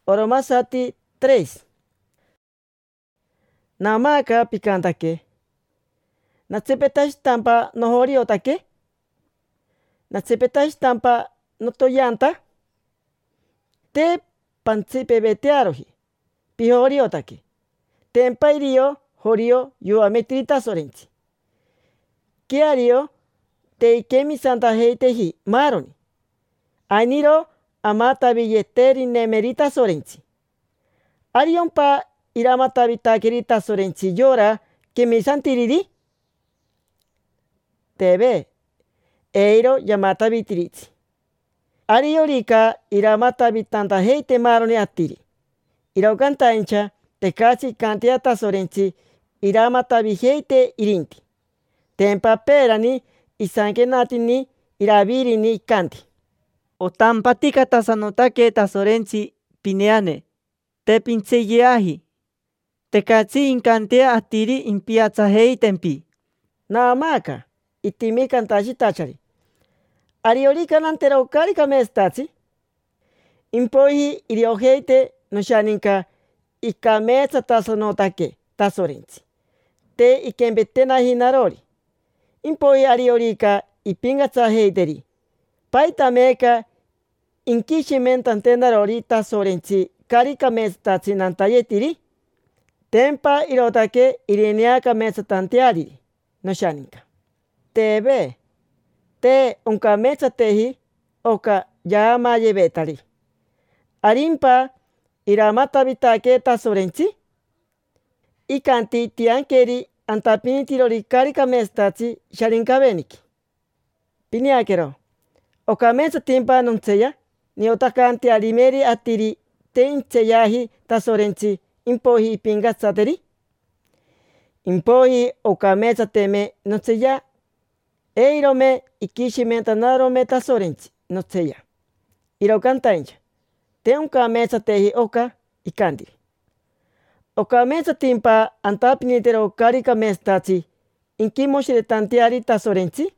Oromasati 3. Namaka pikantake. Natsepetash tampa nohoriotake. Natsepetash tampa notoyanta. Te pantsipe betearohi. Pihoriotake. Tempa irio horio yuametrita sorenchi. Kiario te ikemi santa heitehi maroni. Ainiro amatabi yeteri nemerita sorenchi. Ariompa iramatabi takerita sorenchi yora kemi santiriri. Tebe eiro yamatabi tiritsi. Ariorika iramatabi tanta heite maroni atiri. Iraokantaincha tekachi kantiata sorenchi iramatabi heite irinti. Tempa perani isankenatini iravirini kanti. Otampatika tasanotake tasorenchi pineane. Te pincheyeahi. Tekachi inkantea atiri impiatsa heitempi. Namaka itimi kantashi tachari. Ariorika nantero karika mestachi. Impohi irioheite noshaninka ikametsa tasanotake tasorenchi. Te ikembetena hinarori. Impoi ariorika ipingatsa heiteri. Paita meka inkishimentante narori tasorenchi karika mestachi nantayetiri. Tempa irotake irineaka metsatanteariri. Noshaninka. Tebe te unkametsatehi oka yamayebetari. Arimpa iramatabitake tasorenchi. Ikanti tiankeri antapinitirori karika mestachi sharinkabeniki. Piniakero. Okametsatimpa nontseya. Niotakanti arimeri atiri te intseyahi tasorenchi impohi ipingatsateri. Impohi okametsateme notseya. Eirome ikishimentanarome tasorenchi notseya. Irokantaincha. Te unkametsatehi oka ikandiri. Okametsatimpa antapinitero karika mestachi inkimoshiretantiari tasorenchi.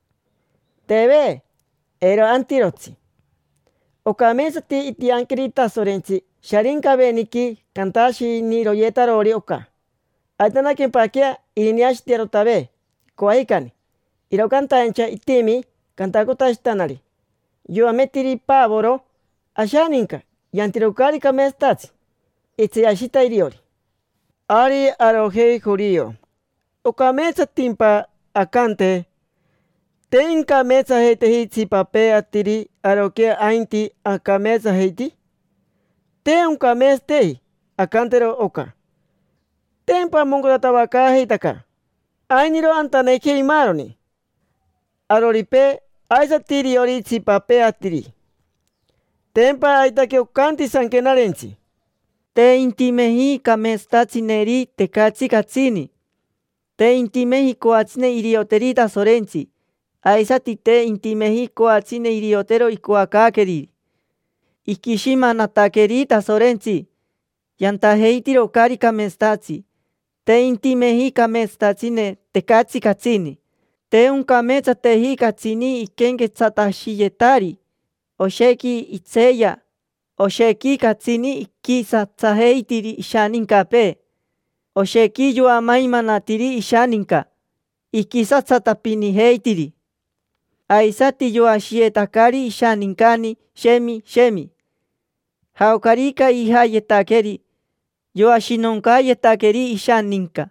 Tebe eiro antirotsi. Okametsati itiankeri tasorenchi sharinkabeniki kantashi ni royetarori oka. Aitanakenpakia iriniashitero tabe koahikani. Irokantaincha itimi kantakotashtanari. Yuametiri pavoro ashaninka yantiro karika mestachi. Itzeyashita iriori. Ari arohei jurio. Okametsatimpa akante. Tenka metsa heitehi tsipape atiri aroke ainti akametsa heiti. Te unkamestehi akantero oka. Tempa mongoratawaka heitaka. Ainiro antanekei maroni. Aroripe aisatiri ori tsipape atiri. Tempa aitake okanti sankenarenchi. Te intimehi kamestachineri tekachi katsini. Te intimehi koachine irioteri tasorenchi. Aisati te intimehi koachine iriotero ikuakakeri. Ikishima natakeri tasorenchi. Yantaheitiro karika mestachi. Te intimehi kamestachine tekachi katsini. Te unkametsatehi katsini ikenketsatashiyetari. Osheki itseya. Osheki katsini ikisatsaheitiri ishaninkape. Osheki yuamaimanatiri ishaninka. Ikisatsatapini heitiri. Aisati yuashietakari ishaninkani shemi. Haukarika ihayetakeri. Yuashinonkayetakeri ishaninka.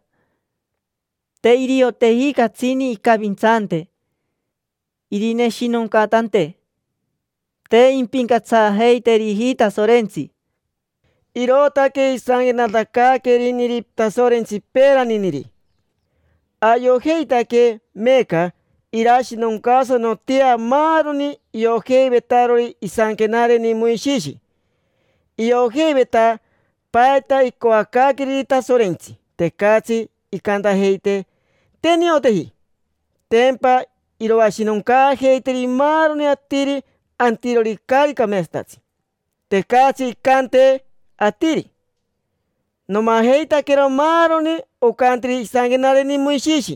Te iriotehi katsini ikavintsante. Irine shinonkatante. Te impinkatsaheiteri tasorenchi. Irotake isangenatakakeri niri tasorenchi peraniniri. Ayoheitake meka irashinonkaso no tia maroni yohei betarori isankenare ni muishishi. Yohei beta paeta ikoakakeri tasorenchi. Tekachi ikantaheite teniotehi. Tempa iroashinonkaheiteri maroni atiri antirori karika mestachi. Tekachi ikante atiri. Nomaheitakero maroni okantiri isangenare ni muishishi.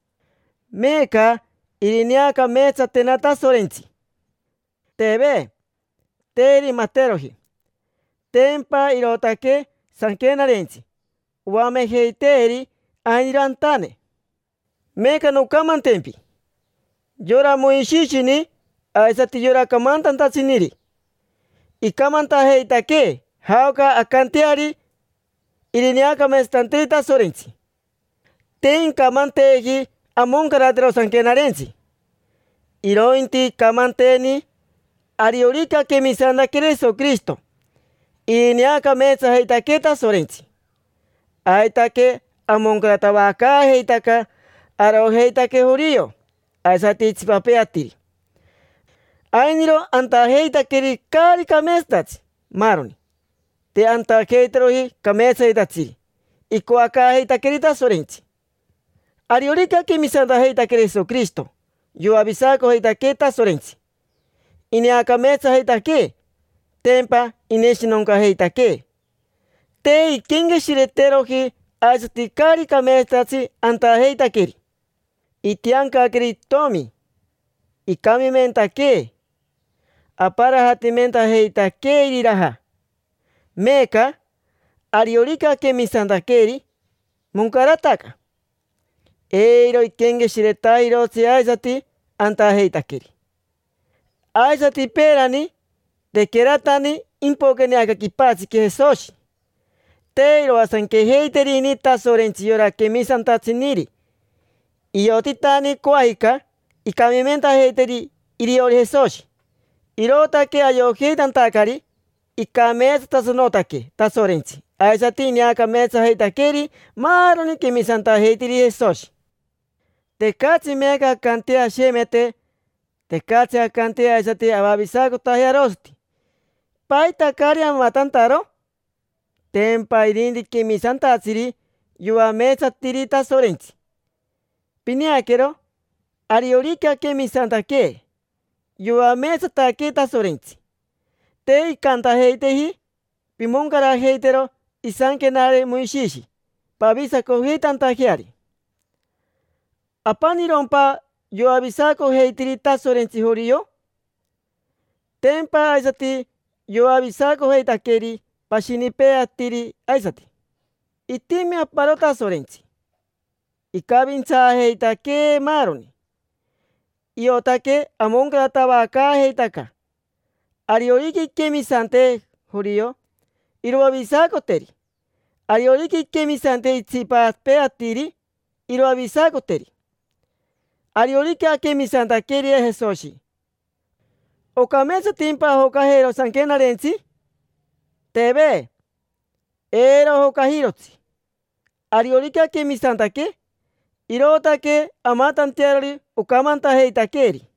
Meka iriniaka metsatena tasorenchi. Tebe teri materohi. tempa irotake sankenarensi. Wame heiteri ainirantane. Meka no kaman tempi. Yora moishishini aisati yora kamantan siniri. Ikamanta heitake hauka akantiari iriniaka mestantrita sorensi. Ten kamanteji amon karatero sankenarensi. Irointi kamanteni ariorika kemisanda Cristo Cristo. Iriniaka mesa heitaketa sorensi. Aitake amon karatawaka heitaka aro heitake horio. Aisati tsipapeatiri. Ainiro anta heitakeri kari kamestati maroni. Te anta heiterohi kamesa heitatsiri. Ikuaka heitakerita sorensi. Ariorika kemisanda heitakere Cristo Cristo. Yo avisako heitaketa sorensi. Iniaka mesa heitake. Tempa ineshinonka heitake. Te ikenge shireterohi aisati kari kamestati anta heitakeri. Itianka keri tomi. Ikami mentake. Apara hatimenta heitake iriraha. Meka ariorika kemisandakeri munkarataka. Eiro ikenge shiretairo si aisati anta heitakeri. Aisati perani de keratani impokeniaka kipatsi ke soshi. Teiro asanke heiterini tasorensi yora kemisantatsiniri. Iotitani kuahika ikamimenta heiteri iriori hesoshi. Irotake ayoheitan takari ikamesa tasonotake tasorensi. Aisati niaka mesa heitakeri maroni kemisanta heitiri hesoshi. Tekatsi meka kantea shemete. Tekatsi akantea aisati ababisaku tahiarosti. Paita karian matantaro. Tempa irindi kemisanta atsiri yua mesa tiri tasorensi. Piniakero ariorika kemisanta ke. Yua mesa take tasorensi. Te ikanta heitehi. Pimonkara heitero isankenare muishishi. Pabisako heitan tahiari. Apanirompa yo avisako heitiri tasorensi horio. Tempa aisati yo avisako heitakeri pashinipea tiri aisati. Itimi aparo tasorensi. Ikabinsa heitake maroni. Iotake amongrata waka heitaka. Arioriki kemisante horio. Iro avisako teri. Arioriki kemisante itsipa peatiri. Iro avisako teri. Ariorika kemisanta keri ejesoshi. Okamesa timpa hokahero sankenarensi. Tebe. Ero hokahirotsi. Ariorika kemisanta ke. Irotake amatantiari okamanta heitakeri.